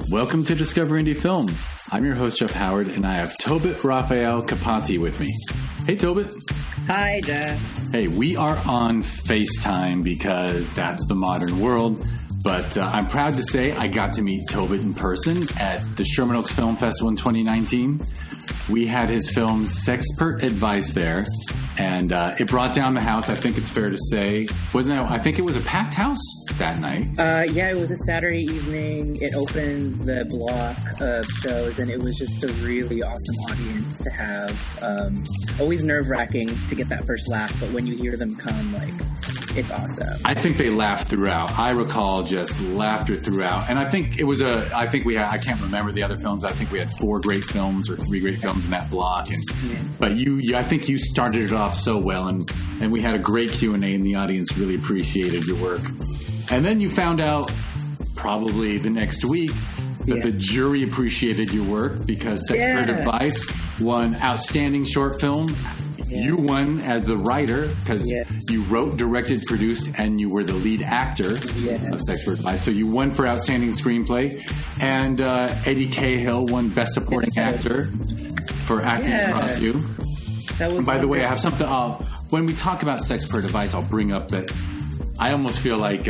Welcome to Discover Indie Film. I'm your host, Jeff Howard, and I have Tobit Raphael Capati with me. Hey, Tobit. Hi, Jeff. Hey, we are on FaceTime because that's the modern world. But I'm proud to say I got to meet Tobit in person at the Sherman Oaks Film Festival in 2019. We had his film Sexpert Advice there, and it brought down the house, I think it's fair to say. I think it was a packed house that night. Yeah, it was a Saturday evening. It opened the block of shows, and it was just a really awesome audience to have. Always nerve-wracking to get that first laugh, but when you hear them come, it's awesome. I think they laughed throughout. I recall just laughter throughout. And I think it was I can't remember the other films. I think we had 4 great films or 3 great films in that block. But I think you started it off so well, and we had a great Q&A, and the audience really appreciated your work. And then you found out probably the next week that the jury appreciated your work because Sexpert Advice won Outstanding Short Film. Yeah. You won as the writer because you wrote, directed, produced, and you were the lead actor of Sexpert Advice. So you won for Outstanding Screenplay. And Eddie Cahill won Best Supporting Actor for acting across you. By the way, I have something. When we talk about Sexpert Advice, I'll bring up that I almost feel like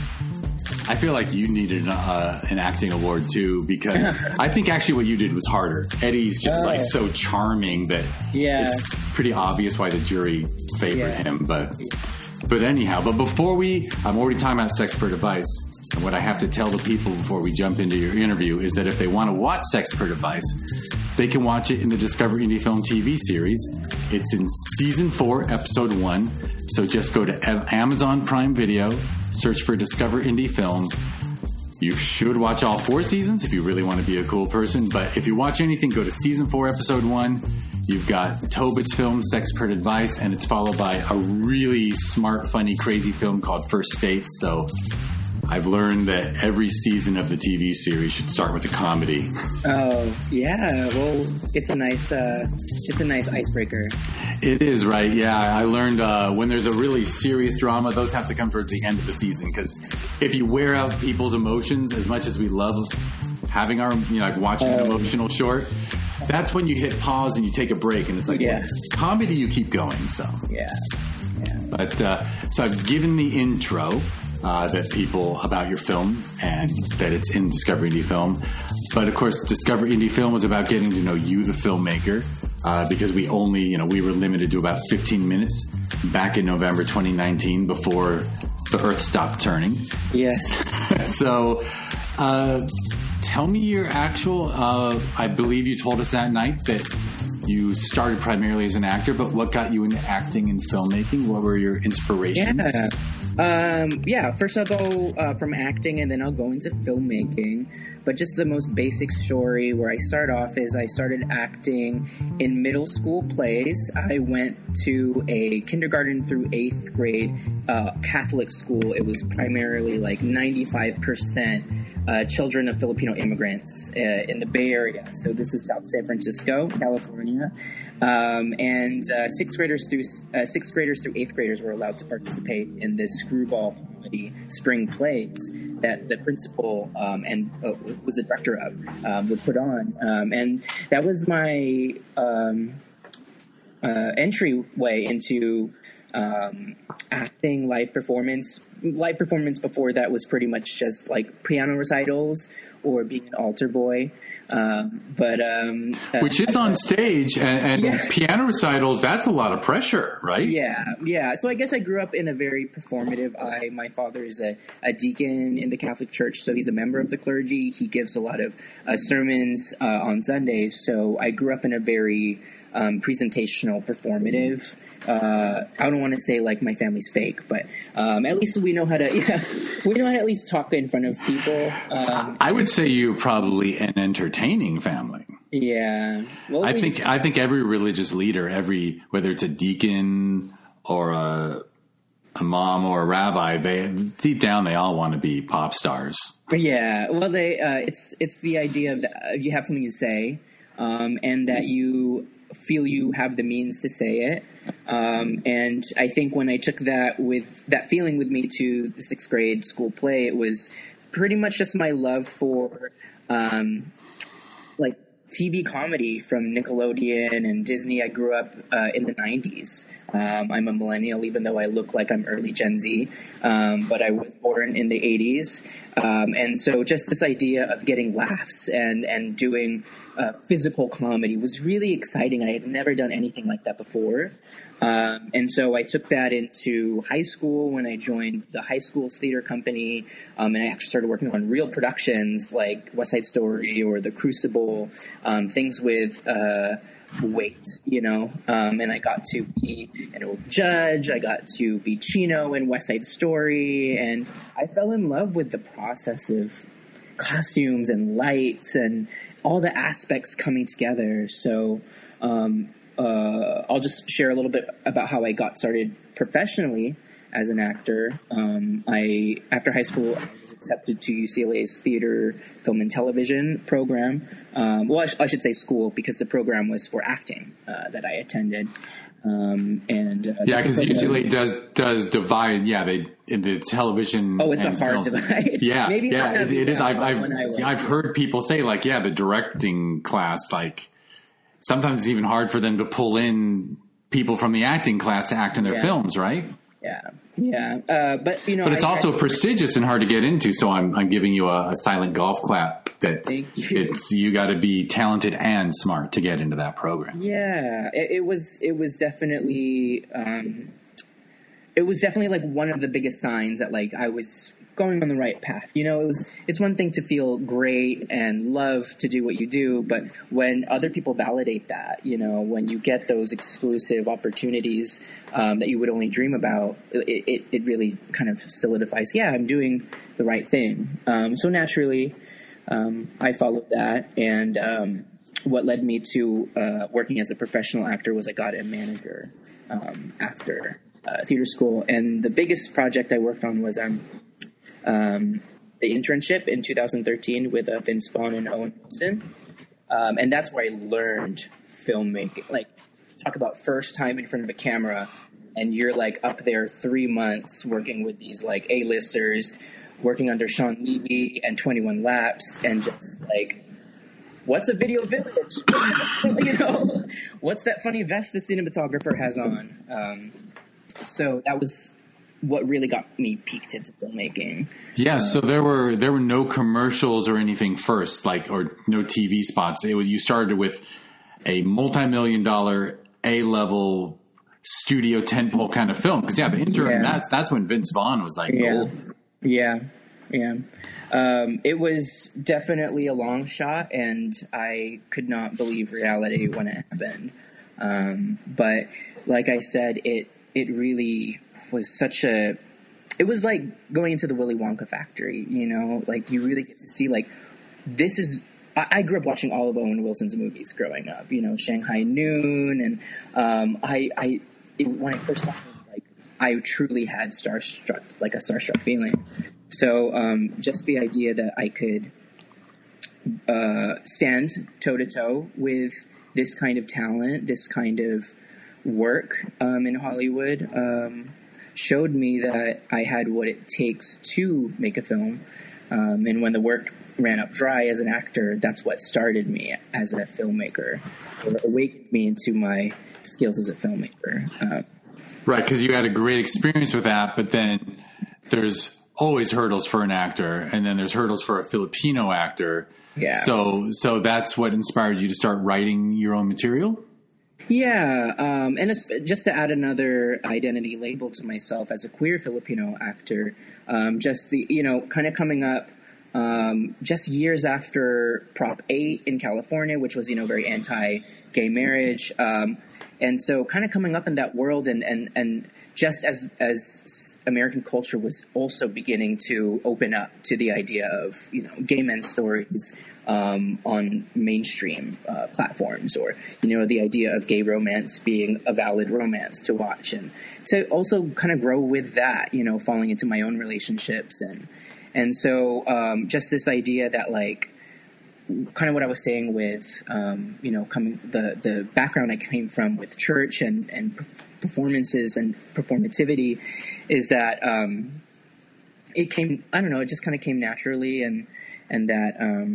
you needed an acting award too, because I think actually what you did was harder. Eddie's just so charming that it's pretty obvious why the jury favored him. But anyhow, before I'm already talking about Sexpert Advice. And what I have to tell the people before we jump into your interview is that if they want to watch Sexpert Advice, they can watch it in the Discover Indie Film TV series. It's in Season 4, Episode 1. So just go to Amazon Prime Video, search for Discover Indie Film. You should watch all 4 seasons if you really want to be a cool person. But if you watch anything, go to Season 4, Episode 1. You've got Tobit's film, Sexpert Advice, and it's followed by a really smart, funny, crazy film called First Dates. So I've learned that every season of the TV series should start with a comedy. Oh, yeah. Well, it's a nice icebreaker. It is, right? Yeah, I learned when there's a really serious drama, those have to come towards the end of the season, because if you wear out people's emotions as much as we love having our, watching an emotional short, that's when you hit pause and you take a break, and it's like, comedy, you keep going. So But so I've given the intro. That people about your film and that it's in Discover Indie Film. But of course, Discover Indie Film was about getting to know you, the filmmaker, because we were limited to about 15 minutes back in November 2019 before the Earth stopped turning. Yes. So tell me your actual, I believe you told us that night that you started primarily as an actor, but what got you into acting and filmmaking? What were your inspirations? First I'll go from acting and then I'll go into filmmaking. But just the most basic story where I start off is I started acting in middle school plays. I went to a kindergarten through 8th grade Catholic school. It was primarily 95% children of Filipino immigrants in the Bay Area. So this is South San Francisco, California. And 6th graders through 8th graders were allowed to participate in the screwball comedy spring plays that the principal was a director of would put on, and that was my entryway into acting, live performance. Live performance before that was pretty much just piano recitals or being an altar boy. Which is on stage and piano recitals, that's a lot of pressure, right? Yeah. So I guess I grew up in a very performative my father is a deacon in the Catholic Church, so he's a member of the clergy. He gives a lot of sermons on Sundays. So I grew up in a very presentational, performative. I don't want to say my family's fake, but at least we know how to at least talk in front of people. I would say you're probably an entertaining family. Yeah. Well, I think every religious leader, whether it's a deacon or a mom or a rabbi, deep down they all want to be pop stars. Yeah. Well, it's the idea of you have something to say, and that you feel you have the means to say it. And I think when I took that feeling with me to the 6th grade school play, it was pretty much just my love for like TV comedy from Nickelodeon and Disney. I grew up in the 90s. I'm a millennial, even though I look like I'm early Gen Z, but I was born in the 80s. And so just this idea of getting laughs and doing physical comedy was really exciting. I had never done anything like that before. And so I took that into high school when I joined the high school's theater company, and I actually started working on real productions like West Side Story or The Crucible, things with weight, and I got to be an old judge. I got to be Chino in West Side Story, and I fell in love with the process of costumes and lights and all the aspects coming together. So I'll just share a little bit about how I got started professionally as an actor. After high school, I was accepted to UCLA's theater, film, and television program. I should say school, because the program was for acting that I attended. Because UCLA does divide. Yeah, in the television. Oh, it's and a hard film. divide. Yeah, maybe it is. I've heard people say the directing class, sometimes it's even hard for them to pull in people from the acting class to act in their films, right? Yeah. But it's also prestigious and hard to get into. So I'm giving you a silent golf clap. That you got to be talented and smart to get into that program. Yeah, it was definitely like one of the biggest signs that I was going on the right path. It's one thing to feel great and love to do what you do, but when other people validate that, when you get those exclusive opportunities that you would only dream about, it really kind of solidifies, I'm doing the right thing. So naturally, I followed that, and what led me to working as a professional actor was I got a manager after theater school, and the biggest project I worked on was the internship in 2013 with Vince Vaughn and Owen Wilson, and that's where I learned filmmaking. Talk about first time in front of a camera, and you're up there 3 months working with these A-listers, working under Sean Levy and 21 Laps, and just what's a video village? What's that funny vest the cinematographer has on? So that was what really got me peaked into filmmaking. Yeah, so there were no commercials or anything first, or no TV spots. You started with a multi-million-dollar A-level studio tentpole kind of film. Because the intern, that's when Vince Vaughn was gold. Yeah. It was definitely a long shot, and I could not believe reality when it happened. But like I said, it really was it was like going into the Willy Wonka factory, you really get to see this is, I grew up watching all of Owen Wilson's movies growing up, Shanghai Noon, and when I first saw him, I truly had a starstruck feeling. So just the idea that I could stand toe-to-toe with this kind of talent, this kind of work in Hollywood, showed me that I had what it takes to make a film. And when the work ran up dry as an actor, that's what started me as a filmmaker, or awakened me into my skills as a filmmaker. Right, because you had a great experience with that, but then there's always hurdles for an actor, and then there's hurdles for a Filipino actor. Yeah. So that's what inspired you to start writing your own material? Yeah, and it's, just to add another identity label to myself as a queer Filipino actor, just the, kind of coming up just years after Prop 8 in California, which was, very anti-gay marriage. And so kind of coming up in that world, and just as American culture was also beginning to open up to the idea of, gay men's stories on mainstream platforms, or, the idea of gay romance being a valid romance to watch, and to also kind of grow with that, falling into my own relationships. And so just this idea that kind of what I was saying with, coming the background I came from with church and performances and performativity, is that it came, I don't know, it just kind of came naturally, and that,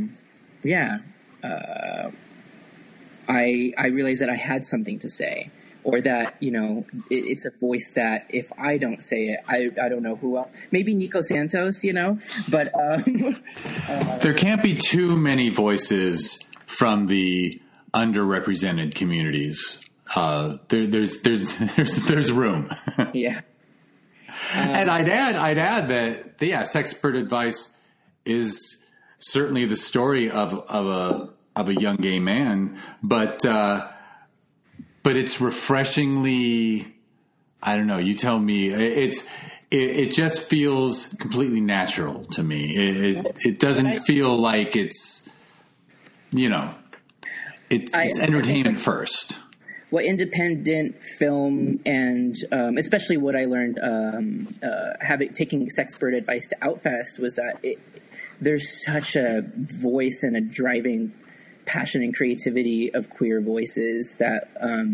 I realized that I had something to say, or that, it's a voice that if I don't say it, I don't know who else. Maybe Nico Santos, but there can't be too many voices from the underrepresented communities. There's room. Yeah. And I'd add that Sexpert Advice is certainly the story of a young gay man, but it's refreshingly, I don't know, you tell me, it just feels completely natural to me. It doesn't feel like it's entertainment first. Well, independent film, and especially what I learned taking Sexpert Advice to Outfest, was that there's such a voice and a driving passion and creativity of queer voices that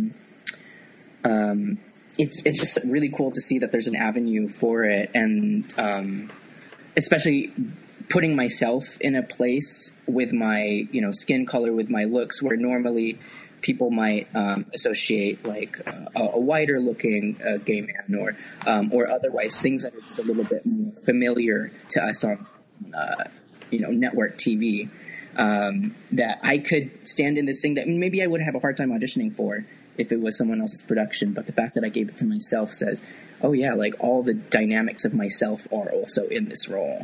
it's just really cool to see that there's an avenue for it, and especially putting myself in a place with my skin color, with my looks, where normally people might associate like a whiter looking gay man, or otherwise things that are just a little bit more familiar to us on network TV, that I could stand in this thing that maybe I would have a hard time auditioning for if it was someone else's production. But the fact that I gave it to myself says, oh yeah, like all the dynamics of myself are also in this role.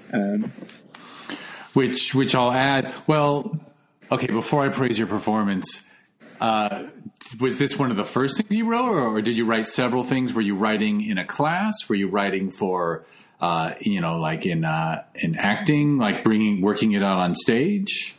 Which I'll add. Well, okay, before I praise your performance, was this one of the first things you wrote, or did you write several things? Were you writing in a class? Were you writing for, like in acting, like working it out on stage?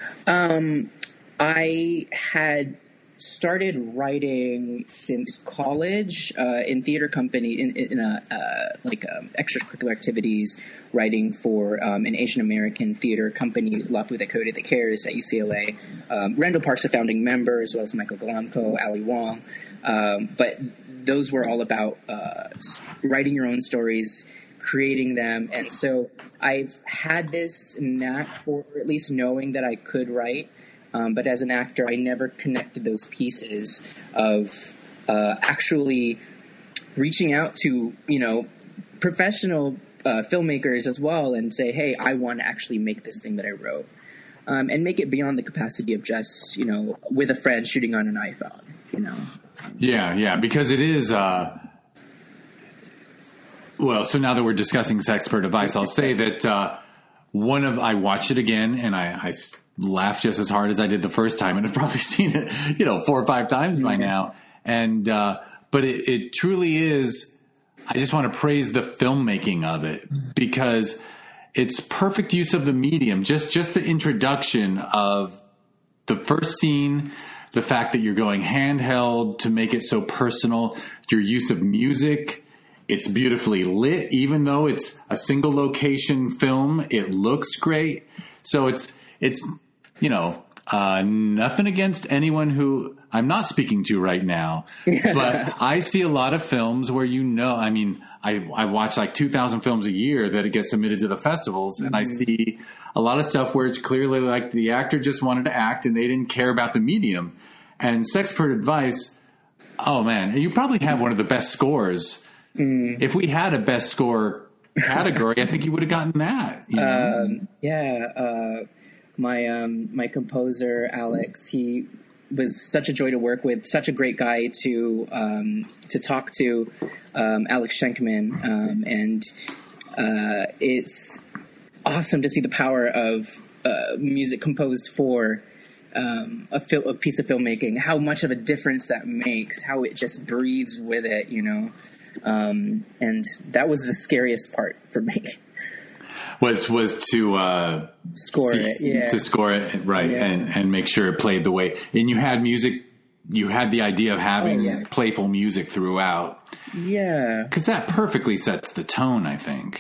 I had started writing since college in theater company, in extracurricular activities, writing for an Asian American theater company, La Puta Code that Cares at UCLA. Randall Park's a founding member, as well as Michael Galamko, Ali Wong. But those were all about writing your own stories, creating them. And so I've had this knack for at least knowing that I could write. But as an actor, I never connected those pieces of actually reaching out to, professional filmmakers as well, and say, hey, I want to actually make this thing that I wrote, and make it beyond the capacity of just, with a friend shooting on an iPhone, Yeah, because it is. Well, so now that we're discussing Sexpert Advice, I'll say that I watched it again, and I laughed just as hard as I did the first time, and I've probably seen it, 4 or 5 times by now. And but it truly is. I just want to praise the filmmaking of it, because it's perfect use of the medium. Just the introduction of the first scene, the fact that you're going handheld to make it so personal, your use of music. It's beautifully lit, even though it's a single location film. It looks great. So it's nothing against anyone who I'm not speaking to right now, but I see a lot of films where, I watch like 2,000 films a year that it gets submitted to the festivals, and I see a lot of stuff where it's clearly like the actor just wanted to act and they didn't care about the medium. And Sexpert Advice, oh man, you probably have one of the best scores. If we had a best score category, I think you would have gotten that. My composer Alex, he was such a joy to work with, such a great guy to talk to, Alex Schenkman, and it's awesome to see the power of music composed for a piece of filmmaking. How much of a difference that makes, how it just breathes with it, and that was the scariest part for me. Was to score it, to score it right, and make sure it played the way. And you had music. You had the idea of having playful music throughout. Yeah, because that perfectly sets the tone, I think.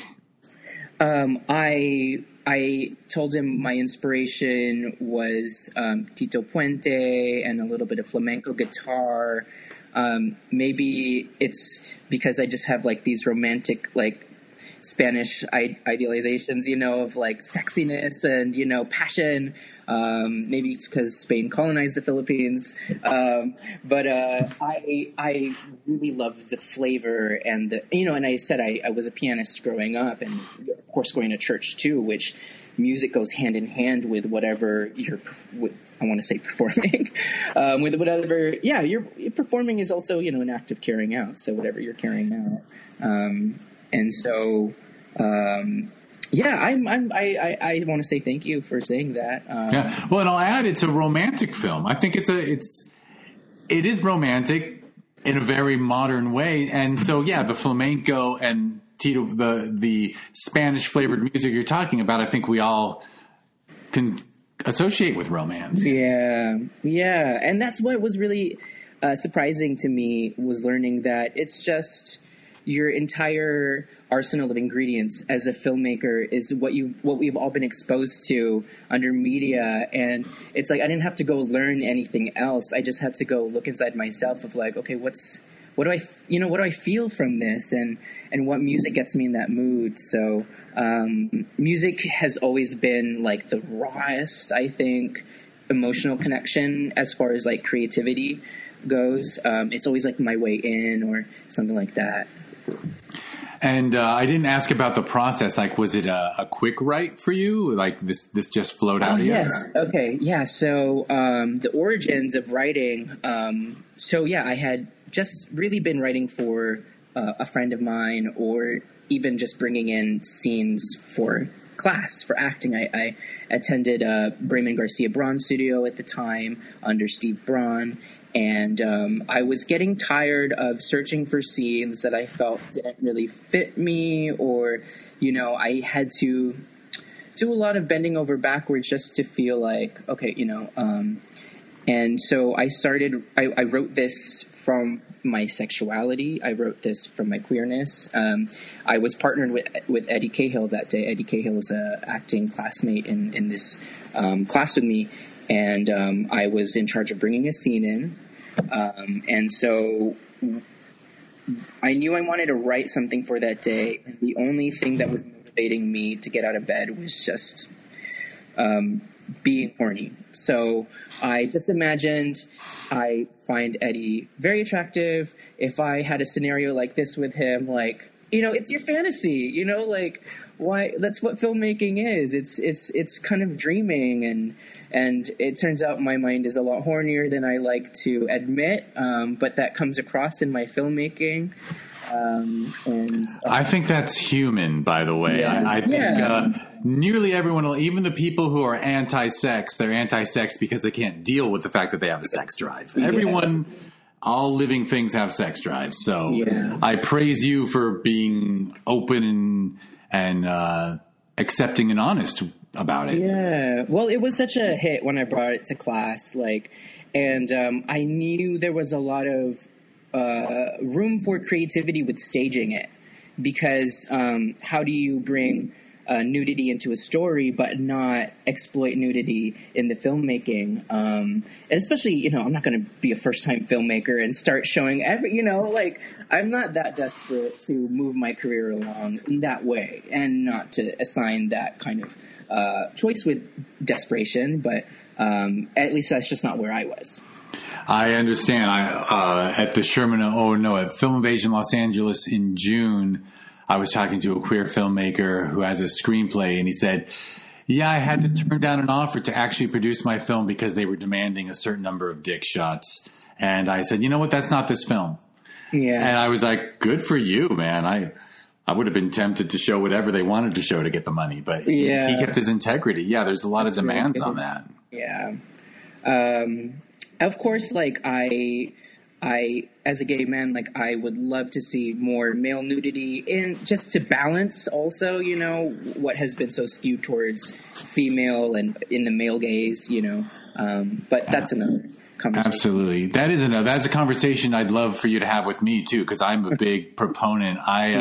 I told him my inspiration was Tito Puente and a little bit of flamenco guitar. Maybe it's because I just have like these romantic Spanish idealizations, of like sexiness and, passion. Maybe it's because Spain colonized the Philippines. But I really love the flavor and and I said I was a pianist growing up, and of course going to church too, which music goes hand in hand with whatever I want to say performing, with whatever, you're performing is also, an act of carrying out. So whatever you're carrying out. And so, I want to say thank you for saying that. Well, and I'll add, it's a romantic film. I think it is romantic in a very modern way. And so, the flamenco and Tito, the Spanish flavored music you're talking about, I think we all can associate with romance. Yeah. And that's what was really surprising to me, was learning that it's just your entire arsenal of ingredients as a filmmaker is what we've all been exposed to under media. And it's like I didn't have to go learn anything else. I just had to go look inside myself of like, okay, what do I feel from this, and what music gets me in that mood. So music has always been like the rawest, I think, emotional connection as far as like creativity goes. It's always like my way in or something like that. And I didn't ask about the process. Like, was it a quick write for you? Like this just flowed out of you? Yes. Okay. Yeah. So the origins of writing. I had just really been writing for a friend of mine, or even just bringing in scenes for class for acting. I attended Bremen Garcia Braun studio at the time under Steve Braun. And I was getting tired of searching for scenes that I felt didn't really fit me, or, I had to do a lot of bending over backwards just to feel like, okay, and so I wrote this from my sexuality. I wrote this from my queerness. I was partnered with Eddie Cahill that day. Eddie Cahill is an acting classmate in this class with me. And I was in charge of bringing a scene in. And so I knew I wanted to write something for that day. And the only thing that was motivating me to get out of bed was just being horny. So I just imagined I find Eddie very attractive. If I had a scenario like this with him, like, it's your fantasy, like, why? That's what filmmaking is. It's kind of dreaming, and it turns out my mind is a lot hornier than I like to admit, but that comes across in my filmmaking. I think that's human, by the way. Yeah. I think nearly everyone, even the people who are anti-sex, they're anti-sex because they can't deal with the fact that they have a sex drive. Everyone, all living things have sex drives. So I praise you for being open and accepting and honest about it. Yeah. Well, it was such a hit when I brought it to class, and I knew there was a lot of room for creativity with staging it, because how do you bring nudity into a story but not exploit nudity in the filmmaking? And especially, I'm not going to be a first-time filmmaker and start showing I'm not that desperate to move my career along in that way, and not to assign that kind of choice with desperation, but at least that's just not where I was. I understand. At the at Film Invasion Los Angeles in June, I was talking to a queer filmmaker who has a screenplay, and he said, I had to turn down an offer to actually produce my film because they were demanding a certain number of dick shots. And I said, you know what? That's not this film. Yeah. And I was like, good for you, man. I would have been tempted to show whatever they wanted to show to get the money, but he kept his integrity. Yeah, there's a lot of demands on that. Yeah. Of course, I as a gay man, I would love to see more male nudity, and just to balance also, what has been so skewed towards female and in the male gaze, but that's another conversation. Absolutely. That's a conversation I'd love for you to have with me too, because I'm a big proponent.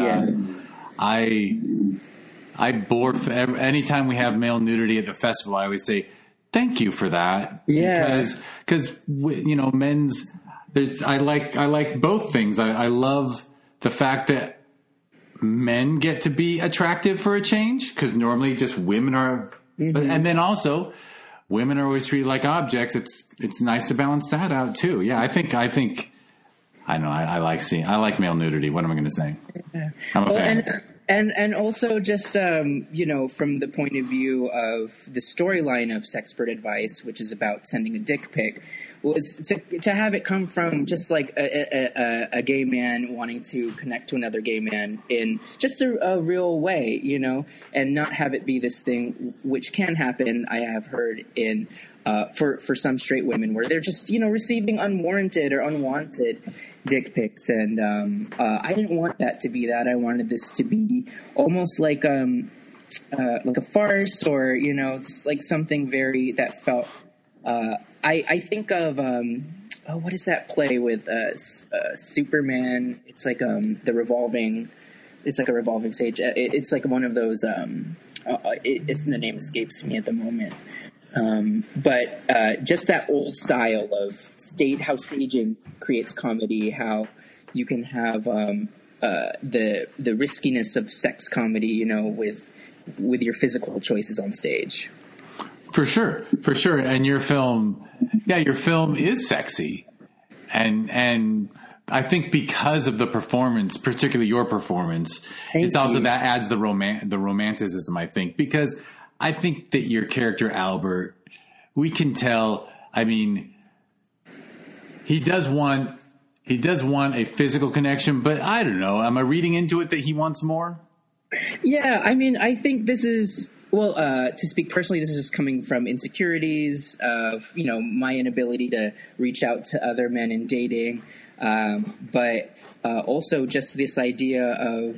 I bore anytime we have male nudity at the festival, I always say, thank you for that. Yeah. Because men's, I like both things. I love the fact that men get to be attractive for a change, because normally just women are, and then also women are always treated like objects. It's nice to balance that out too. Yeah, I think I know I like male nudity. What am I going to say? I'm a fan. And also just, from the point of view of the storyline of Sexpert Advice, which is about sending a dick pic, was to have it come from just like a gay man wanting to connect to another gay man in just a real way, and not have it be this thing which can happen, I have heard, in for some straight women, where they're just, receiving unwarranted or unwanted dick pics. And I didn't want that to be that. I wanted this to be almost like a farce, or, just like something that felt, I think of, what is that play with Superman? It's like it's like a revolving stage. It's like one of those, the name escapes me at the moment. But just that old style of how staging creates comedy, how you can have the riskiness of sex comedy, with your physical choices on stage. For sure. And your film is sexy, and I think because of the performance, particularly your performance, it's also that adds the romanticism. I think, because I think that your character Albert, we can tell. I mean, he does want a physical connection, but I don't know. Am I reading into it that he wants more? Yeah, I mean, I think this is, to speak personally, this is just coming from insecurities of, my inability to reach out to other men in dating, but also just this idea of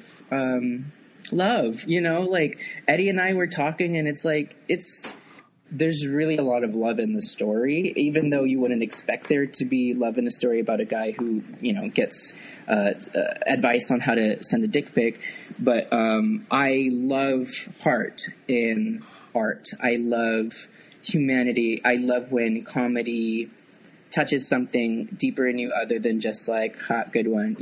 love, like Eddie and I were talking, and it's like, there's really a lot of love in the story, even though you wouldn't expect there to be love in a story about a guy who, gets advice on how to send a dick pic. But I love heart in art. I love humanity. I love when comedy touches something deeper in you other than just like, hot, good one,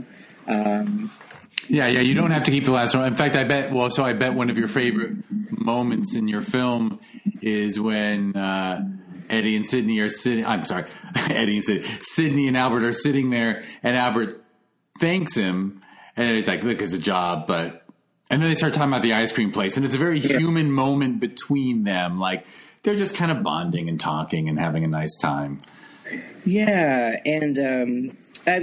Yeah, you don't have to keep the last one. In fact, I bet one of your favorite moments in your film is when Eddie and Sydney are sitting. I'm sorry, Sydney and Albert are sitting there, and Albert thanks him, and he's like, "Look, it's a job," and then they start talking about the ice cream place, and it's a very human moment between them. Like, they're just kind of bonding and talking and having a nice time. Yeah, and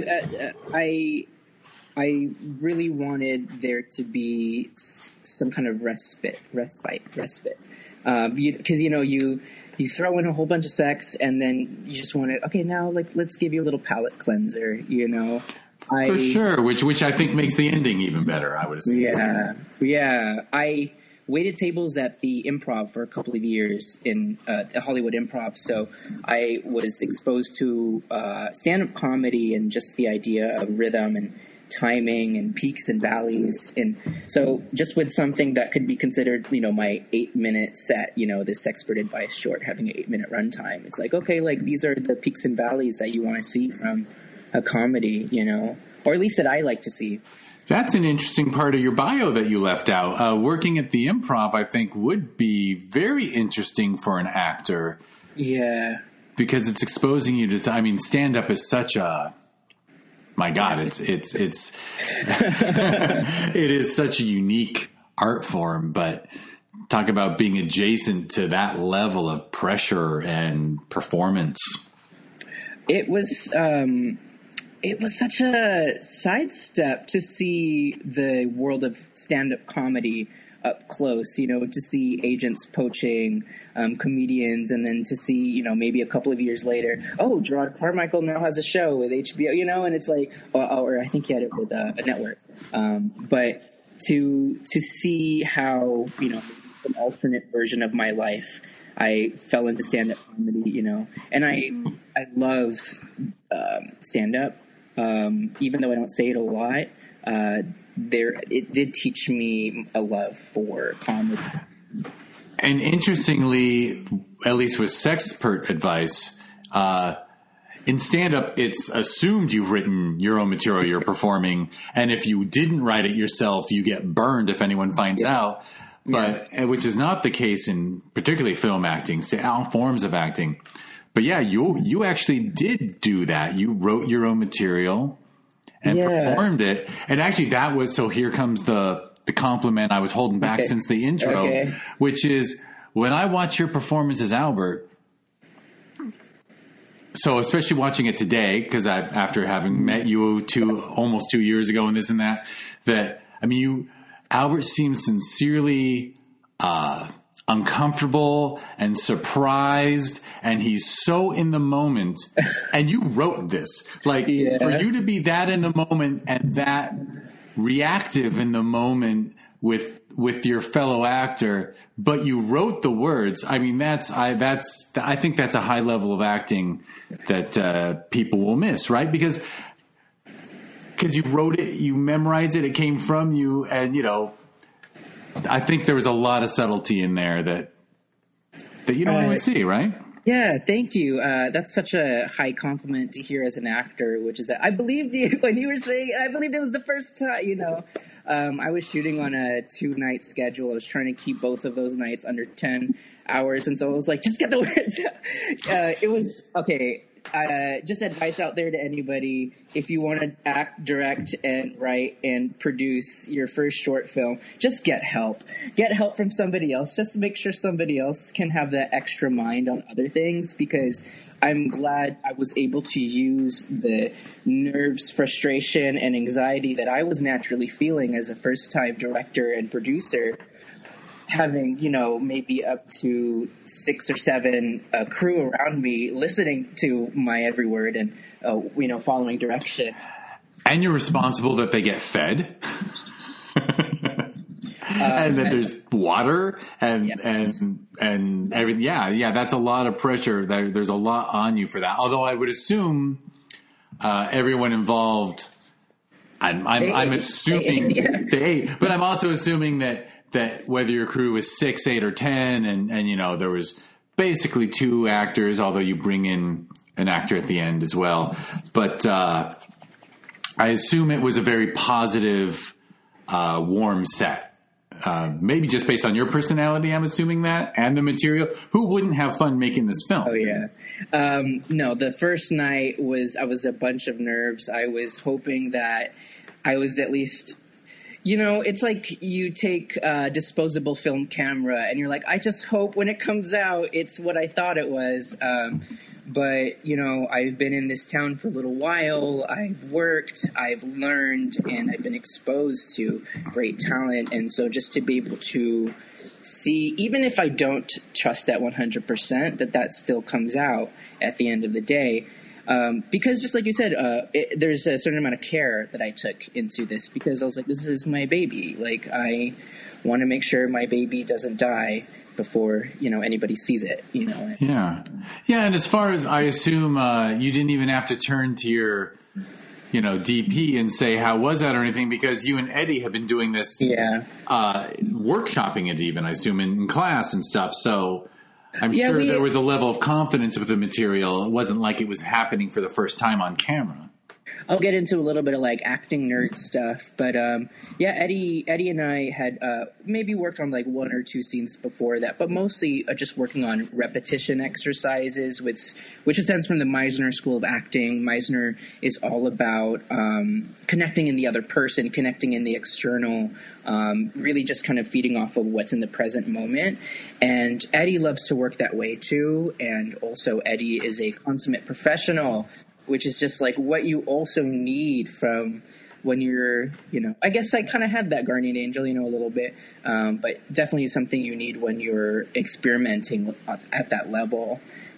I really wanted there to be some kind of respite. Because, you throw in a whole bunch of sex, and then you just want to, okay, now let's give you a little palate cleanser, For sure, which I think makes the ending even better, I would assume. Yeah. I waited tables at the Improv for a couple of years in the Hollywood Improv, so I was exposed to stand-up comedy and just the idea of rhythm and timing and peaks and valleys. And so just with something that could be considered, my 8-minute set, this Sexpert Advice short having an 8-minute runtime, it's like, okay, like these are the peaks and valleys that you want to see from a comedy, or at least that I like to see. That's an interesting part of your bio that you left out. Working at the Improv, I think, would be very interesting for an actor. Yeah. Because it's exposing you to, stand-up is such a, my God, it is such a unique art form, but talk about being adjacent to that level of pressure and performance. It was such a sidestep to see the world of stand-up comedy up close, to see agents poaching comedians, and then to see, maybe a couple of years later, Gerard Carmichael now has a show with HBO, and it's like, or I think he had it with a network. But to see how, an alternate version of my life, I fell into stand-up comedy, and I love stand-up, even though I don't say it a lot. It did teach me a love for comedy. And interestingly, at least with Sexpert Advice, in stand-up, it's assumed you've written your own material you're performing, and if you didn't write it yourself, you get burned if anyone finds out. But which is not the case in particularly film acting, all forms of acting. But yeah, you actually did do that. You wrote your own material and performed it. And actually, that was so. Here comes the compliment I was holding back since the intro, which is when I watch your performance as Albert. So especially watching it today, because after having met you almost 2 years ago and this and that I mean, Albert seems sincerely uncomfortable and surprised, and he's so in the moment. And you wrote this, like for you to be that in the moment and that reactive in the moment with your fellow actor, but you wrote the words. I mean, I think that's a high level of acting that people will miss, right? Because you wrote it, you memorized it, it came from you, and I think there was a lot of subtlety in there that you don't always see, right? Yeah, thank you. That's such a high compliment to hear as an actor, which is that I believed you when you were saying, I believed it was the first time, I was shooting on a 2-night schedule. I was trying to keep both of those nights under 10 hours. And so I was like, just get the words out. It was, okay. Just advice out there to anybody. If you want to act, direct, and write and produce your first short film, just get help. Get help from somebody else. Just make sure somebody else can have that extra mind on other things, because I'm glad I was able to use the nerves, frustration, and anxiety that I was naturally feeling as a first-time director and producer, having, maybe up to 6 or 7 crew around me listening to my every word and, following direction. And you're responsible that they get fed. And that there's water and everything. Yeah. That's a lot of pressure. There's a lot on you for that. Although I would assume everyone involved, I'm assuming they ate, but I'm also assuming that whether your crew was 6, 8, or 10, and there was basically 2 actors, although you bring in an actor at the end as well. But I assume it was a very positive, warm set. Maybe just based on your personality, I'm assuming that, and the material. Who wouldn't have fun making this film? Oh, yeah. No, the first night I was a bunch of nerves. I was hoping that I was at least... it's like you take a disposable film camera and you're like, I just hope when it comes out, it's what I thought it was. But, I've been in this town for a little while. I've worked, I've learned, and I've been exposed to great talent. And so just to be able to see, even if I don't trust that 100%, that still comes out at the end of the day. Because just like you said, there's a certain amount of care that I took into this, because I was like, this is my baby. Like, I want to make sure my baby doesn't die before, anybody sees it, Yeah. Yeah. And as far as I assume, you didn't even have to turn to your, DP and say, how was that or anything, because you and Eddie have been doing this, workshopping it even, I assume, in class and stuff. So I'm sure there was a level of confidence with the material. It wasn't like it was happening for the first time on camera. I'll get into a little bit of like acting nerd stuff, but Eddie and I had maybe worked on like 1 or 2 scenes before that, but mostly just working on repetition exercises, which stems from the Meisner School of Acting. Meisner is all about connecting in the other person, connecting in the external, really just kind of feeding off of what's in the present moment. And Eddie loves to work that way too, and also Eddie is a consummate professional, which is just like what you also need from when you're, I guess I kind of had that guardian angel, a little bit, but definitely something you need when you're experimenting at that level.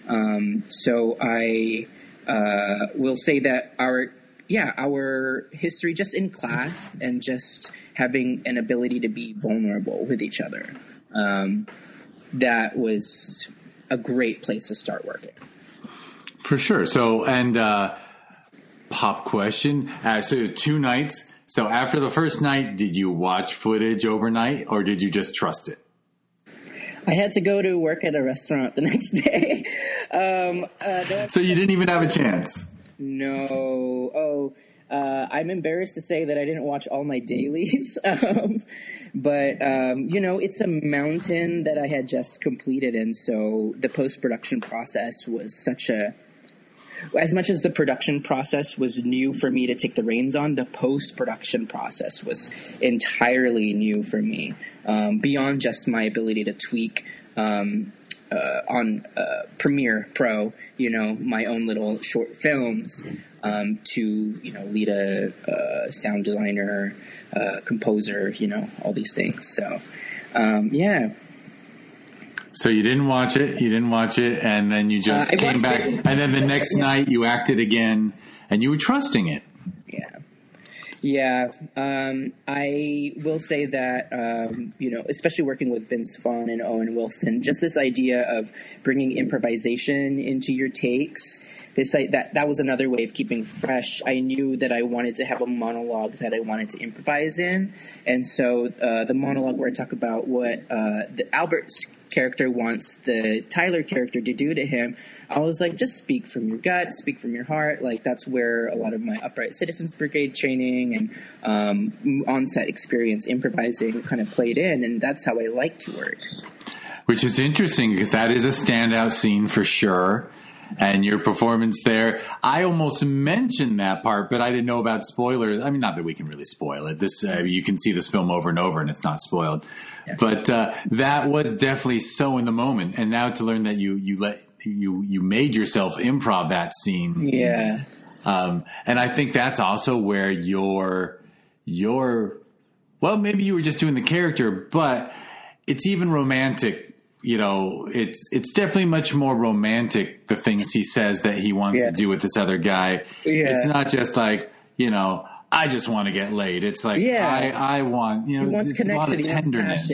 So I will say that our history just in class and just having an ability to be vulnerable with each other, that was a great place to start working. For sure. So, and pop question. So 2 nights. So after the first night, did you watch footage overnight or did you just trust it? I had to go to work at a restaurant the next day. So you didn't even have a chance. No. Oh, I'm embarrassed to say that I didn't watch all my dailies. But it's a mountain that I had just completed. And so the post-production process was as much as the production process was new for me to take the reins on, the post-production process was entirely new for me, beyond just my ability to tweak on Premiere Pro, my own little short films, to, lead a sound designer, composer, all these things. So, yeah. So you didn't watch it, and then you just came back, and then the next night you acted again, and you were trusting it. Yeah. I will say that, especially working with Vince Vaughn and Owen Wilson, just this idea of bringing improvisation into your takes, that was another way of keeping fresh. I knew that I wanted to have a monologue that I wanted to improvise in, and so the monologue where I talk about what the Albert's character wants the Tyler character to do to him, I was like, just speak from your gut, speak from your heart. Like, that's where a lot of my Upright Citizens Brigade training and on-set experience improvising kind of played in, and that's how I like to work. Which is interesting because that is a standout scene for sure. And your performance there, I almost mentioned that part, but I didn't know about spoilers. I mean, not that we can really spoil it. You can see this film over and over, and it's not spoiled. Yeah. But that was definitely so in the moment. And now to learn that you made yourself improv that scene. Yeah. And I think that's also where your well, maybe you were just doing the character, but it's even romantic. It's definitely much more romantic, the things he says that he wants to do with this other guy. Yeah. It's not just like, I just want to get laid. It's like, I want, he wants it's a lot of tenderness.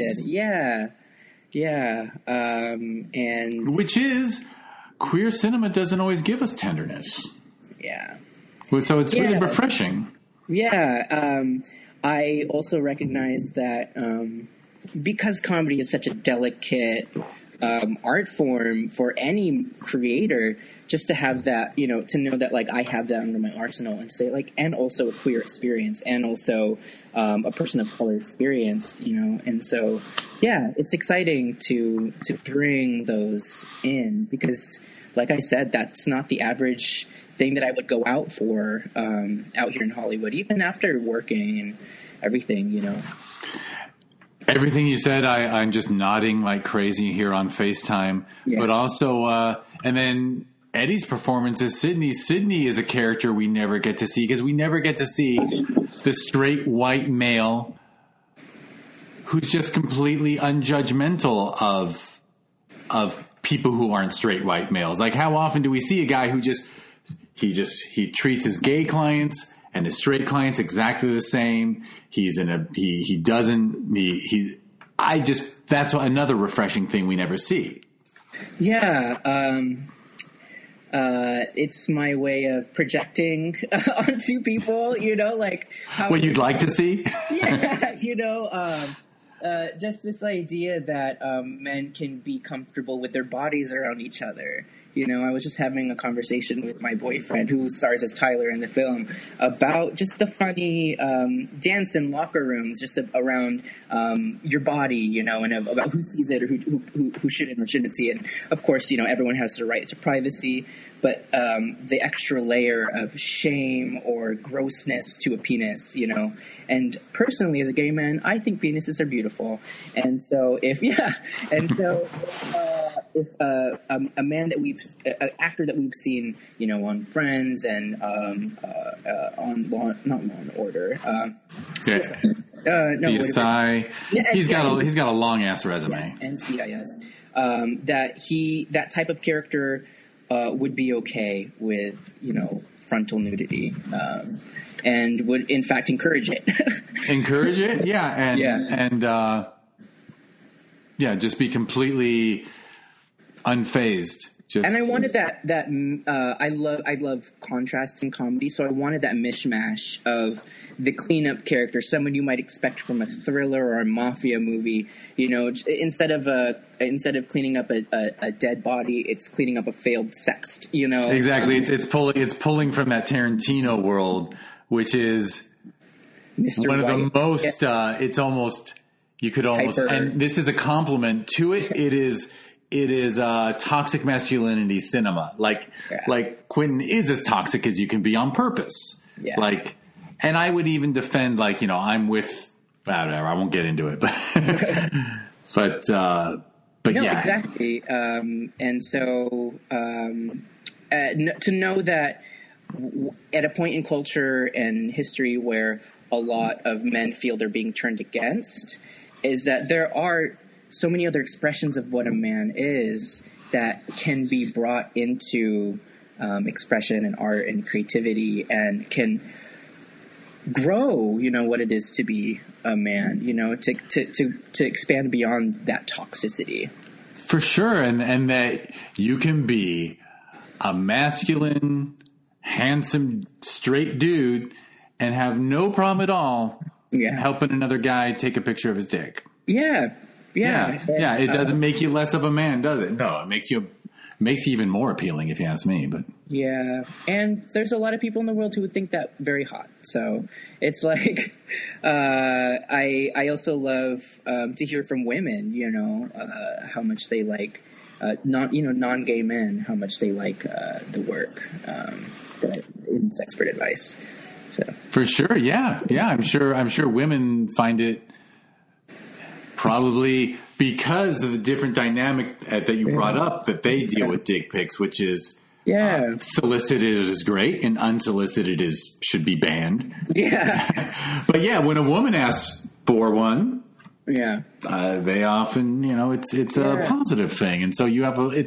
Yeah. And which is, queer cinema doesn't always give us tenderness. Yeah. So it's really refreshing. Yeah. I also recognize that, because comedy is such a delicate art form for any creator, just to have that, to know that, like, I have that under my arsenal and say, like, and also a queer experience and also a person of color experience, and so, yeah, it's exciting to bring those in because, like I said, that's not the average thing that I would go out for out here in Hollywood, even after working and everything, Everything you said, I'm just nodding like crazy here on FaceTime. Yeah. But also, and then Eddie's performance as Sydney. Sydney is a character we never get to see because we never get to see the straight white male who's just completely unjudgmental of people who aren't straight white males. Like, how often do we see a guy who he treats his gay clients and his straight clients exactly the same? That's another refreshing thing we never see. Yeah. It's my way of projecting onto people, like how what you'd like to see. Yeah. Just this idea that men can be comfortable with their bodies around each other. I was just having a conversation with my boyfriend, who stars as Tyler in the film, about just the funny dance in locker rooms, just around your body, and about who sees it or who shouldn't or shouldn't see it. And of course, everyone has the right to privacy, but the extra layer of shame or grossness to a penis, And personally, as a gay man, I think penises are beautiful. And so if a man that an actor that we've seen, on Friends and on not Law and Order, CSI. He's got a long ass resume. Yeah, NCIS. That type of character would be okay with frontal nudity. And would in fact encourage it. Encourage it, yeah, and just be completely unfazed And I wanted that I love contrast in comedy, so I wanted that mishmash of the cleanup character, someone you might expect from a thriller or a mafia movie. You know, instead of cleaning up a dead body, it's cleaning up a failed sext. You know, exactly. It's pulling from that Tarantino world, which is Mr. one White. of the most. It's almost you could almost, Hyper. and this is a compliment to it. It is toxic masculinity cinema. Like Quentin is as toxic as you can be on purpose. Yeah. Like, and I would even defend, like, you know, I'm with whatever. I won't get into it, but but no, yeah, exactly. And so to know that at a point in culture and history where a lot of men feel they're being turned against, is that there are so many other expressions of what a man is that can be brought into expression and art and creativity, and can grow, you know, what it is to be a man, you know, to expand beyond that toxicity. for sure, and that you can be a masculine, handsome, straight dude and have no problem at all helping another guy take a picture of his dick. Yeah. It doesn't make you less of a man, does it? No, it makes you even more appealing, if you ask me. But yeah, and there's a lot of people in the world who would think that very hot. So it's like, I also love to hear from women, you know, how much they like non-gay men, how much they like the work in Sexpert Advice. So for sure, yeah, I'm sure women find it. Probably because of the different dynamic that you brought up, that they deal with dick pics, which is solicited is great and unsolicited should be banned. Yeah. But yeah, when a woman asks for one, they often, you know, it's a positive thing, and so it's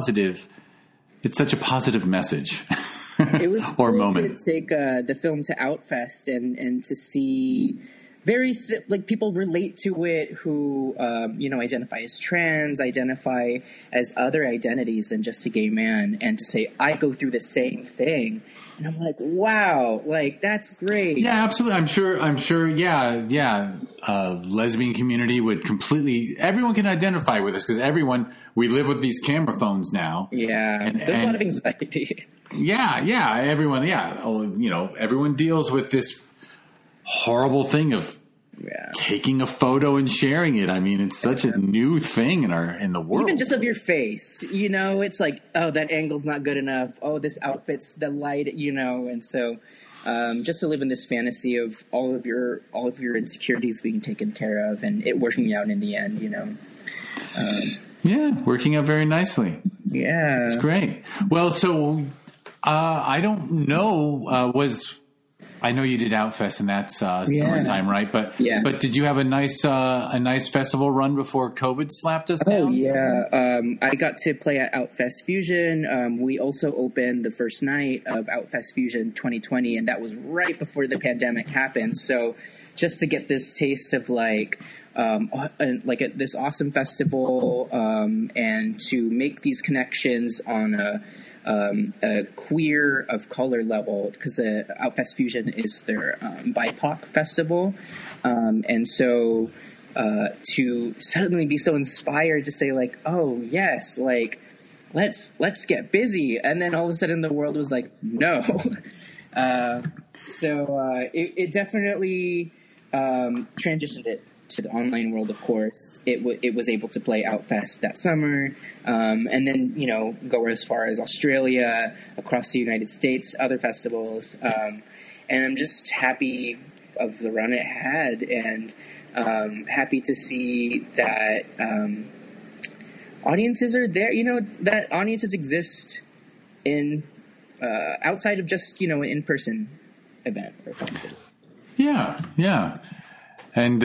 such a positive message. It was or cool moment. to take the film to Outfest and to see people relate to it who, you know, identify as trans, identify as other identities than just a gay man, and to say, I go through the same thing. And I'm like, wow, like, that's great. Yeah, absolutely. I'm sure. Yeah. Lesbian community would everyone can identify with us because we live with these camera phones now. Yeah. And there's a lot of anxiety. Yeah. Everyone, you know, everyone deals with this horrible thing of taking a photo and sharing it. I mean, it's such a new thing in the world. Even just of your face, you know, it's like, oh, that angle's not good enough. Oh, this outfit's the light, you know. And so, just to live in this fantasy of all of your insecurities being taken care of and it working out in the end, you know. Working out very nicely. Yeah, it's great. Well, so I don't know. I know you did Outfest, and that's summertime, right? But did you have a nice festival run before COVID slapped us down? Oh yeah, I got to play at Outfest Fusion. We also opened the first night of Outfest Fusion 2020, and that was right before the pandemic happened. So just to get this taste of this awesome festival, and to make these connections on a queer of color level, because Outfest Fusion is their BIPOC festival, and so to suddenly be so inspired to say like, oh yes, like let's get busy, and then all of a sudden the world was like, no. So it definitely transitioned it to the online world. Of course, it was able to play Outfest that summer, and then, you know, go as far as Australia, across the United States, other festivals, and I'm just happy of the run it had, and happy to see that audiences are there. You know, that audiences exist in outside of just, you know, an in-person event or festival. Yeah. And,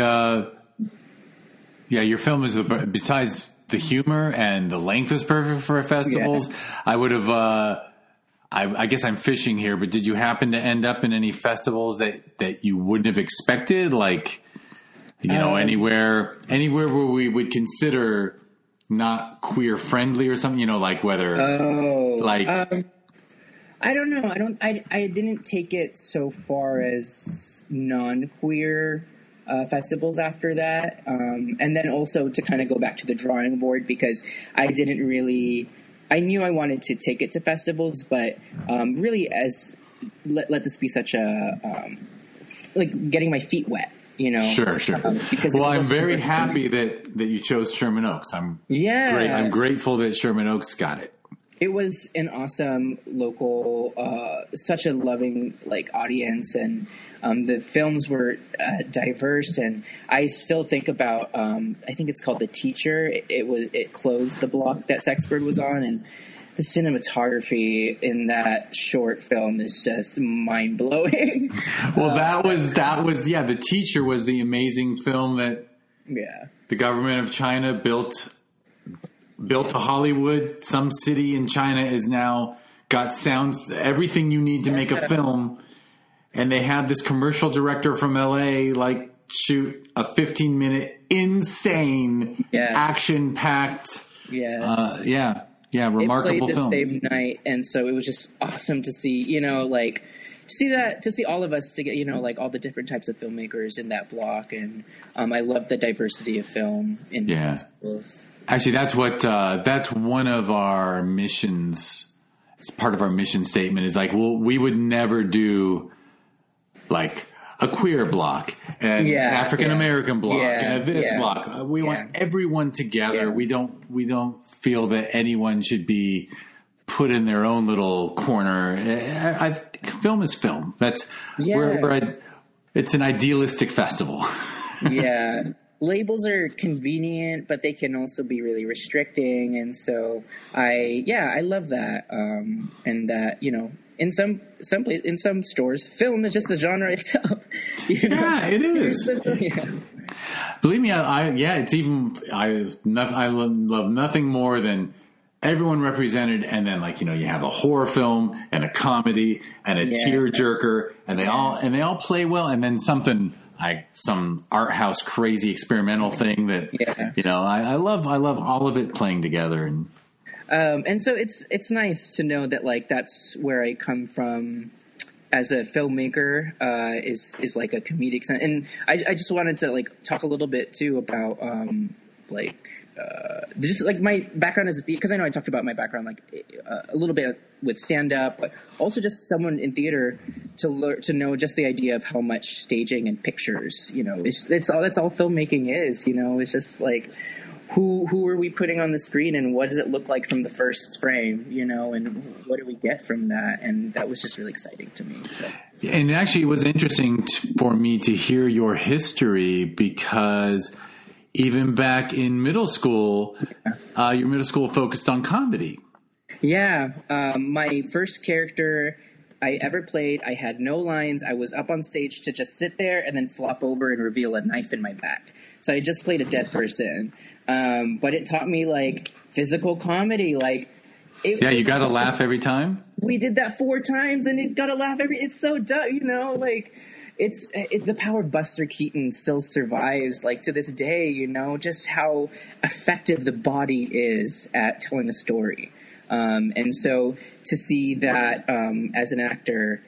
your film is, besides the humor and the length is perfect for festivals. Yeah. I would have, I guess I'm fishing here, but did you happen to end up in any festivals that you wouldn't have expected? Like, you know, anywhere where we would consider not queer friendly or something? You know, like whether I don't know. I didn't take it so far as non-queer festivals after that, and then also to kind of go back to the drawing board, because I didn't really. I knew I wanted to take it to festivals, but really, as let this be such a like getting my feet wet. You know, sure. Because I'm very happy that you chose Sherman Oaks. I'm grateful that Sherman Oaks got it. It was an awesome local, such a loving like audience, and the films were diverse. And I still think about, I think it's called The Teacher. It closed the block that Sexbird was on, and the cinematography in that short film is just mind blowing. Well, that was The Teacher was the amazing film that the government of China built to Hollywood. Some city in China is now got sounds, everything you need to make a film. And they had this commercial director from LA like shoot a 15-minute insane action packed. Remarkable it played the film. Same night, and so it was just awesome to see, you know, like to see all of us to get, you know, like all the different types of filmmakers in that block, and I love the diversity of film in festivals. Actually, that's one of our missions. It's part of our mission statement is like, we would never do like a queer block and African American block and this block. We want everyone together. We don't feel that anyone should be put in their own little corner. Film is film. That's it's an idealistic festival. Labels are convenient, but they can also be really restricting, and so I love that. And that, you know, in some stores, film is just a genre itself. You know? Yeah, it is. Believe me, I love nothing more than everyone represented, and then like, you know, you have a horror film and a comedy and a tearjerker, and they all play well, and then something like some art house crazy experimental thing that you know, I love all of it playing together. And so it's nice to know that like that's where I come from as a filmmaker, is like a comedic sense. And I just wanted to like talk a little bit too about just like my background as a theater, because I know I talked about my background like a little bit with stand up, but also just someone in theater to know just the idea of how much staging and pictures, you know, that's all filmmaking is, you know. It's just like who are we putting on the screen, and what does it look like from the first frame, you know, and what do we get from that? And that was just really exciting to me. So. And actually, it was interesting for me to hear your history, because even back in middle school, your middle school focused on comedy. Yeah. My first character I ever played, I had no lines. I was up on stage to just sit there and then flop over and reveal a knife in my back. So I just played a dead person. But it taught me like physical comedy. Like, you got to laugh every time. We did that 4 times and it got to laugh it's so dumb, you know, like the power of Buster Keaton still survives like to this day, you know, just how effective the body is at telling a story. And so to see that, as an actor,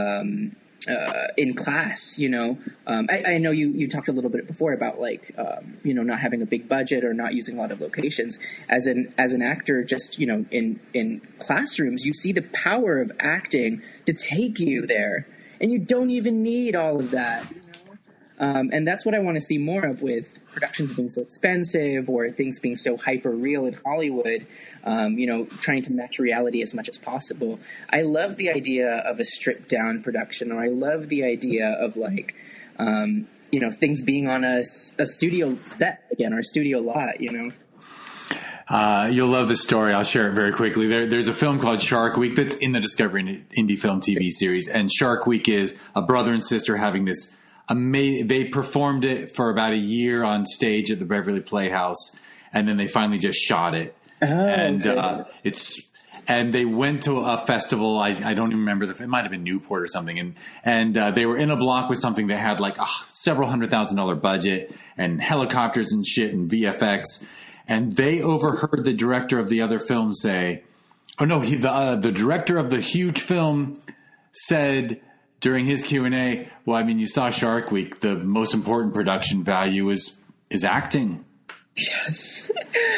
in class, you know, I know you talked a little bit before about like, you know, not having a big budget or not using a lot of locations as an actor, just, you know, in classrooms, you see the power of acting to take you there, and you don't even need all of that, you know? And that's what I want to see more of with productions being so expensive or things being so hyper real in Hollywood, you know, trying to match reality as much as possible. I love the idea of a stripped down production, or I love the idea of like, you know, things being on a studio set again, or a studio lot, you know. You'll love the story. I'll share it very quickly. There's a film called Shark Week that's in the Discovery Indie Film TV series. And Shark Week is a brother and sister having this amazing. They performed it for about a year on stage at the Beverly Playhouse, and then they finally just shot it. And they went to a festival. I don't even remember it might have been Newport or something. And they were in a block with something that had like several $100,000 budget and helicopters and shit and VFX. and they overheard the director of the other film say, "Oh no, the director of the huge film said during his Q&A, well, I mean, you saw Shark Week. The most important production value is acting." Yes.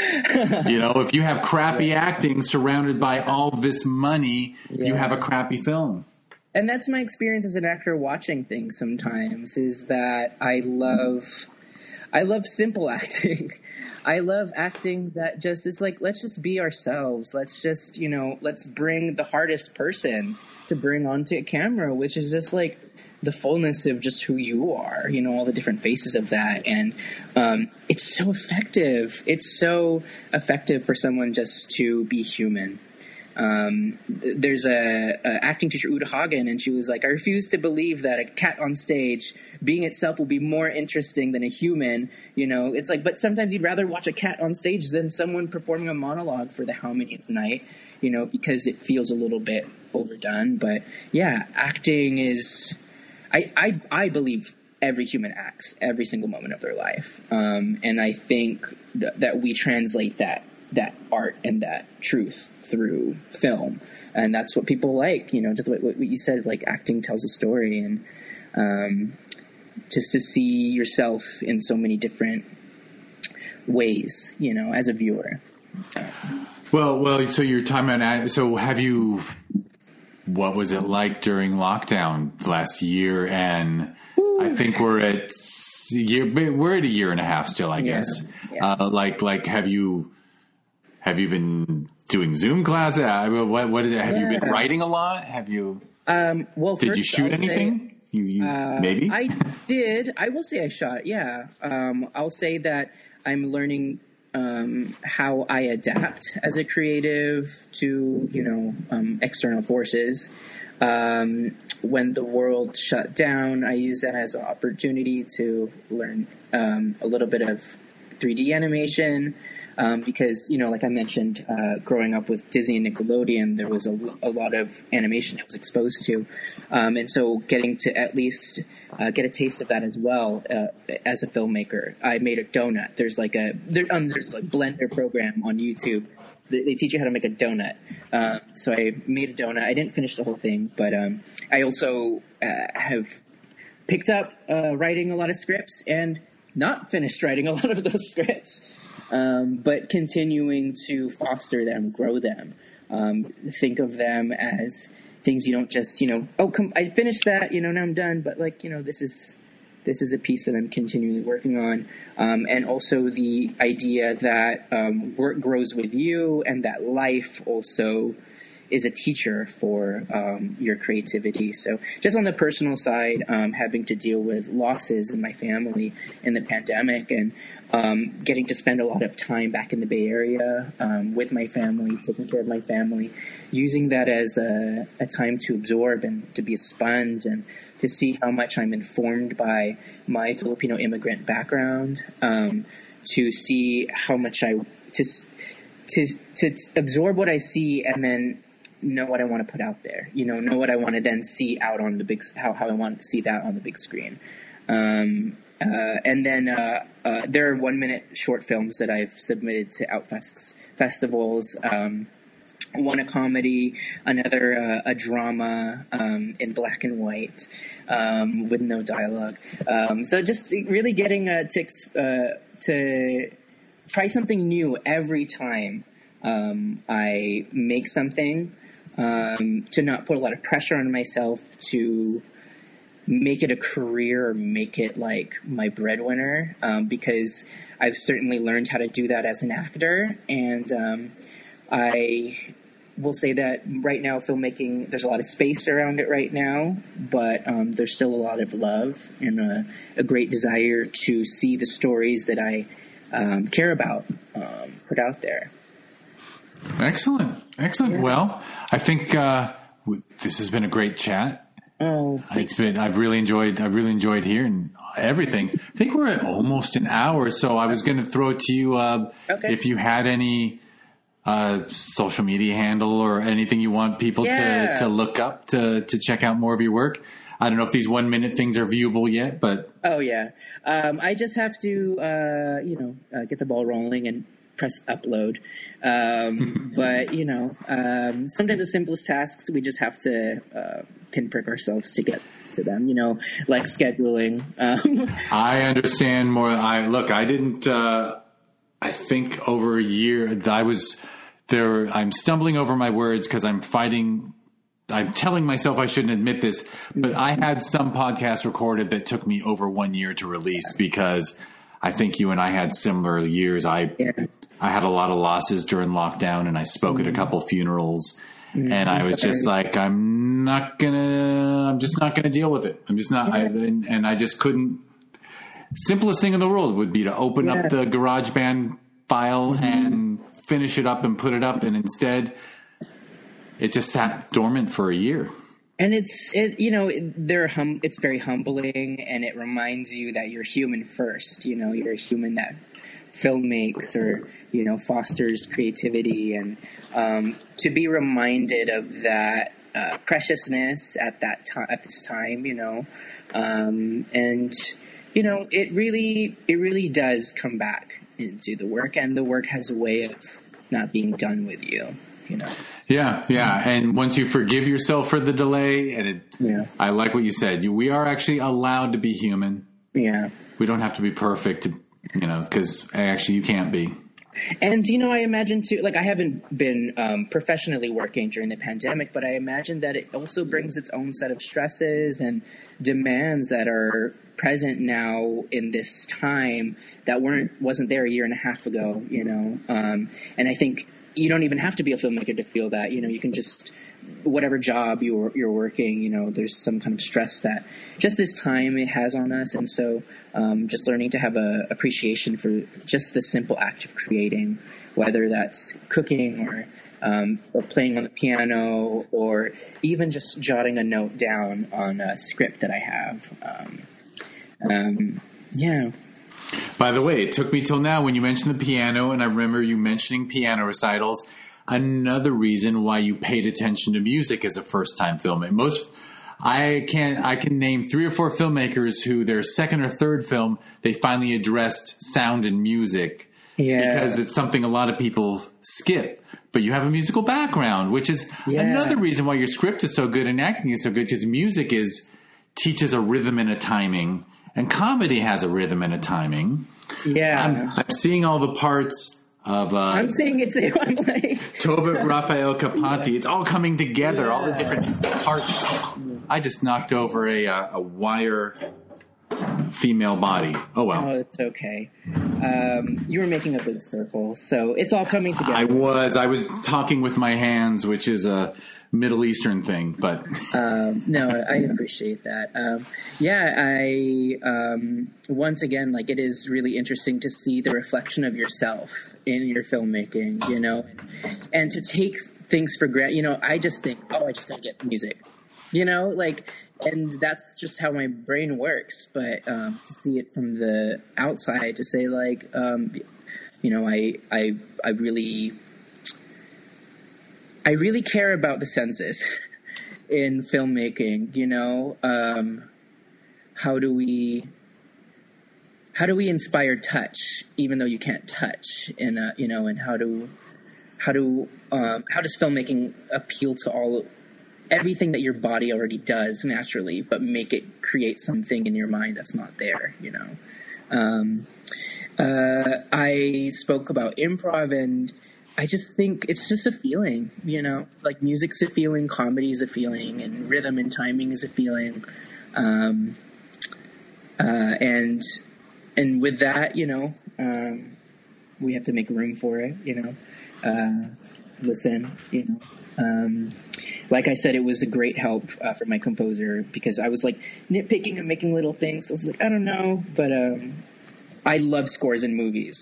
If you have crappy acting surrounded by all this money, you have a crappy film. And that's my experience as an actor watching things sometimes, is that I love simple acting. I love acting that just is like, let's just be ourselves. Let's just, let's bring the hardest person to bring onto a camera, which is just like the fullness of just who you are, all the different faces of that. And it's so effective. It's so effective for someone just to be human. There's a acting teacher, Uta Hagen, and she was like, I refuse to believe that a cat on stage being itself will be more interesting than a human. It's like, but sometimes you'd rather watch a cat on stage than someone performing a monologue for the how manyth night, because it feels a little bit overdone. But yeah, acting is... I believe every human acts every single moment of their life. And I think that we translate that art and that truth through film. And that's what people like, just what you said, like acting tells a story, and just to see yourself in so many different ways, as a viewer. Well, so your time on, so have you... What was it like during lockdown last year? And I think we're at a year and a half still, I guess. Yeah. Have you been doing Zoom classes? Have you been writing a lot? Have you? Did you shoot anything? You maybe? I did. I will say I shot. Yeah. I'll say that I'm learning how I adapt as a creative to, external forces. When the world shut down, I used that as an opportunity to learn a little bit of 3D animation. Because, like I mentioned, growing up with Disney and Nickelodeon, there was a lot of animation I was exposed to. And so getting to at least get a taste of that as well as a filmmaker. I made a donut. There's like there's a Blender program on YouTube. They teach you how to make a donut. So I made a donut. I didn't finish the whole thing, but I also have picked up writing a lot of scripts and not finished writing a lot of those scripts. But continuing to foster them, grow them, think of them as things you don't just, I finished that, now I'm done. But this is a piece that I'm continually working on. And also the idea that work grows with you, and that life also is a teacher for your creativity. So just on the personal side, having to deal with losses in my family in the pandemic, and getting to spend a lot of time back in the Bay Area with my family, taking care of my family, using that as a time to absorb and to be a sponge, and to see how much I'm informed by my Filipino immigrant background, to see how much to absorb what I see, and then know what I want to put out there, know what I want to then see out on the big, how I want to see that on the big screen. And then there are 1 minute short films that I've submitted to Outfests festivals. One a comedy, another a drama in black and white with no dialogue. So just really getting to try something new every time I make something. To not put a lot of pressure on myself to make it a career or make it like my breadwinner, because I've certainly learned how to do that as an actor. And I will say that right now filmmaking, there's a lot of space around it right now, but there's still a lot of love and a great desire to see the stories that I care about put out there. Excellent. Yeah. Well, I think this has been a great chat. Oh, I've really enjoyed hearing everything. I think we're at almost an hour, so I was going to throw it to you if you had any social media handle or anything you want people to look up to check out more of your work. I don't know if these 1 minute things are viewable yet, but I just have to get the ball rolling and press upload. But sometimes the simplest tasks, we just have to pinprick ourselves to get to them, like scheduling. I understand more. I didn't, I think over a year I was there. I'm stumbling over my words because I'm telling myself I shouldn't admit this, but I had some podcasts recorded that took me over 1 year to release because I think you and I had similar years. I had a lot of losses during lockdown, and I spoke at a couple funerals, and I was just like, I'm just not gonna deal with it. I'm just not, and I just couldn't. Simplest thing in the world would be to open up the GarageBand file and finish it up and put it up, and instead it just sat dormant for a year. And it's very humbling, and it reminds you that you're human first. You're a human that filmmakes or fosters creativity, and to be reminded of that preciousness at this time, and it really does come back into the work, and the work has a way of not being done with you. Yeah. And once you forgive yourself for the delay, and I like what you said. We are actually allowed to be human. Yeah. We don't have to be perfect, because actually you can't be. And, I imagine too, I haven't been professionally working during the pandemic, but I imagine that it also brings its own set of stresses and demands that are present now in this time that wasn't there a year and a half ago, and I think you don't even have to be a filmmaker to feel that. You can just, whatever job you're working, there's some kind of stress that just this time it has on us. And so just learning to have a appreciation for just the simple act of creating, whether that's cooking or playing on the piano, or even just jotting a note down on a script that I have. By the way, it took me till now when you mentioned the piano, and I remember you mentioning piano recitals. Another reason why you paid attention to music as a first-time filmmaker. I can name 3 or 4 filmmakers who their second or third film they finally addressed sound and music, because it's something a lot of people skip. But you have a musical background, which is another reason why your script is so good and acting is so good, because music teaches a rhythm and a timing. And comedy has a rhythm and a timing. Yeah. I'm seeing all the parts of... I'm seeing it too. I'm like... Tobit, Raphael, Capanti. It's all coming together, all the different parts. I just knocked over a wire female body. Oh, well. Oh, it's okay. You were making a big circle, so it's all coming together. I was talking with my hands, which is a Middle Eastern thing, but no, I appreciate that. Once again, it is really interesting to see the reflection of yourself in your filmmaking, and to take things for granted. I just think, I just gotta get music, and that's just how my brain works. But to see it from the outside, to say I really care about the senses in filmmaking. How do we inspire touch, even though you can't touch? And and how does filmmaking appeal to everything that your body already does naturally, but make it create something in your mind that's not there? I spoke about improv, and I just think it's just a feeling, music's a feeling, comedy is a feeling, and rhythm and timing is a feeling. And with that, we have to make room for it, listen, like I said, it was a great help for my composer, because I was nitpicking and making little things. I was I don't know, but I love scores in movies.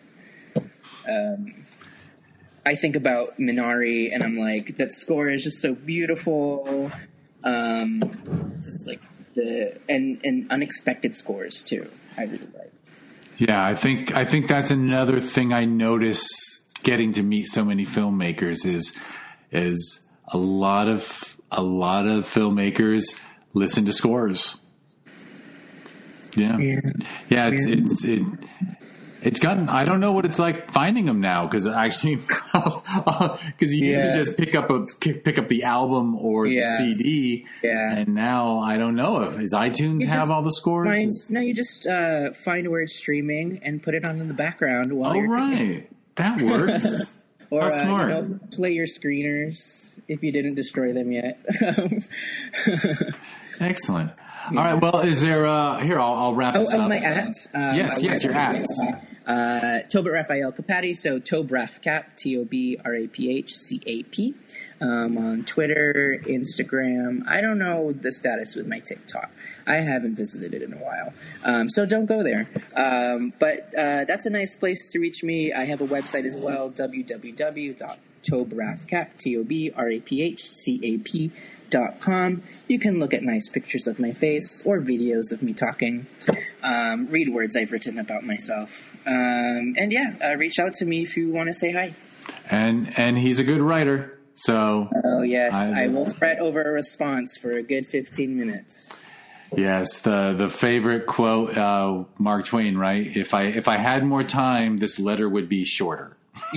I think about Minari, and I'm that score is just so beautiful. Just and unexpected scores too. I really like. Yeah, I think that's another thing I notice getting to meet so many filmmakers is a lot of filmmakers listen to scores. Yeah. It's gotten. I don't know what it's like finding them now because actually, because you used to just pick up the album or the CD, and now I don't know if iTunes have all the scores. No, you just find where it's streaming and put it on in the background while you're right. That works. Or how smart. Play your screeners if you didn't destroy them yet. Excellent. All right. Well, is there? Here, I'll wrap this up. My ads. Yes, your ads. Tobit Raphael Capati, so Tobrafcap, TOBRAPHCAP, on Twitter, Instagram. I don't know the status with my TikTok. I haven't visited it in a while, so don't go there. But that's a nice place to reach me. I have a website as well, www.tobrafcap.com. You can look at nice pictures of my face or videos of me talking. Read words I've written about myself. Reach out to me if you want to say hi. And he's a good writer, so... Oh, yes. I will fret over a response for a good 15 minutes. Yes, the favorite quote, Mark Twain, right? If I had more time, this letter would be shorter.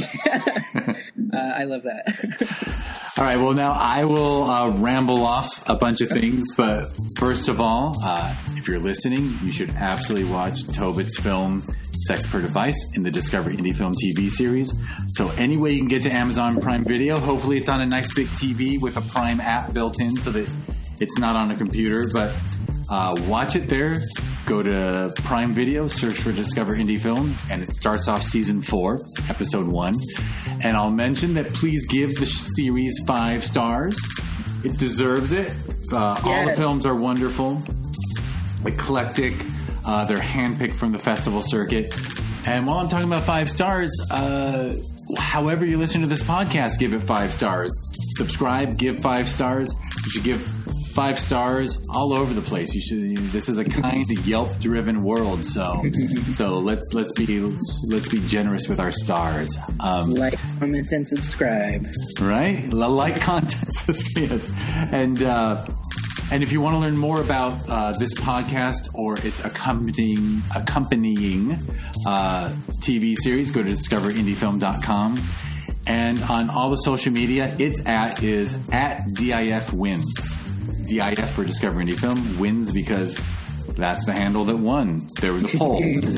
I love that. All right, well, now I will ramble off a bunch of things, but first of all, if you're listening, you should absolutely watch Tobit's film Sex Per Device in the Discover Indie Film TV series. So any way you can get to Amazon Prime Video, hopefully it's on a nice big TV with a Prime app built in so that it's not on a computer, but watch it there. Go to Prime Video, search for Discover Indie Film, and it starts off Season 4, Episode 1. And I'll mention that please give the series 5 stars. It deserves it. All the films are wonderful, eclectic. They're handpicked from the festival circuit. And while I'm talking about 5 stars, however you listen to this podcast, give it 5 stars. Subscribe, give 5 stars. You should give 5 stars all over the place. You should. This is a kind of Yelp-driven world, so let's be generous with our stars. Like, comment, and subscribe. Right, like content, yes. And if you want to learn more about this podcast or its accompanying TV series, go to discoverindiefilm.com. And on all the social media, is at DIF Wins. DIF for Discover Indie Film, wins because that's the handle that won. There was a poll.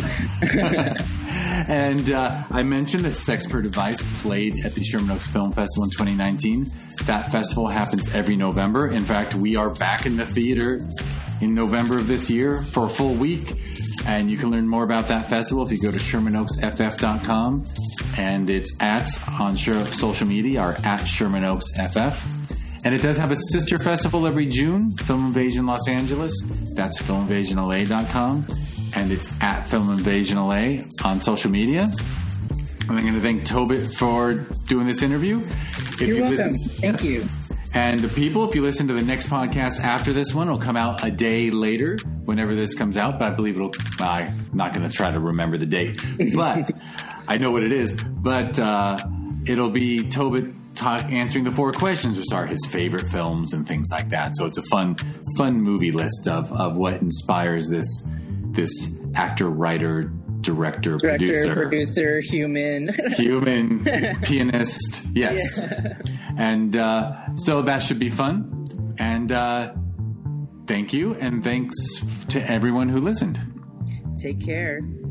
And I mentioned that Sex Per Device played at the Sherman Oaks Film Festival in 2019. That festival happens every November. In fact, we are back in the theater in November of this year for a full week. And you can learn more about that festival if you go to ShermanOaksFF.com. And it's on social media or at Sherman Oaks FF. And it does have a sister festival every June, Film Invasion Los Angeles. That's filminvasionla.com. And it's at Film Invasion LA on social media. And I'm going to thank Tobit for doing this interview. You're welcome. Thank you. And the people, if you listen to the next podcast after this one, it'll come out a day later, whenever this comes out. But I believe I'm not going to try to remember the date. But I know what it is. But it'll be Tobit answering the 4 questions, which are his favorite films and things like that. So it's a fun movie list of what inspires this actor, writer, director, producer, human pianist. Yes. Yeah. And so that should be fun. And thank you. And thanks to everyone who listened. Take care.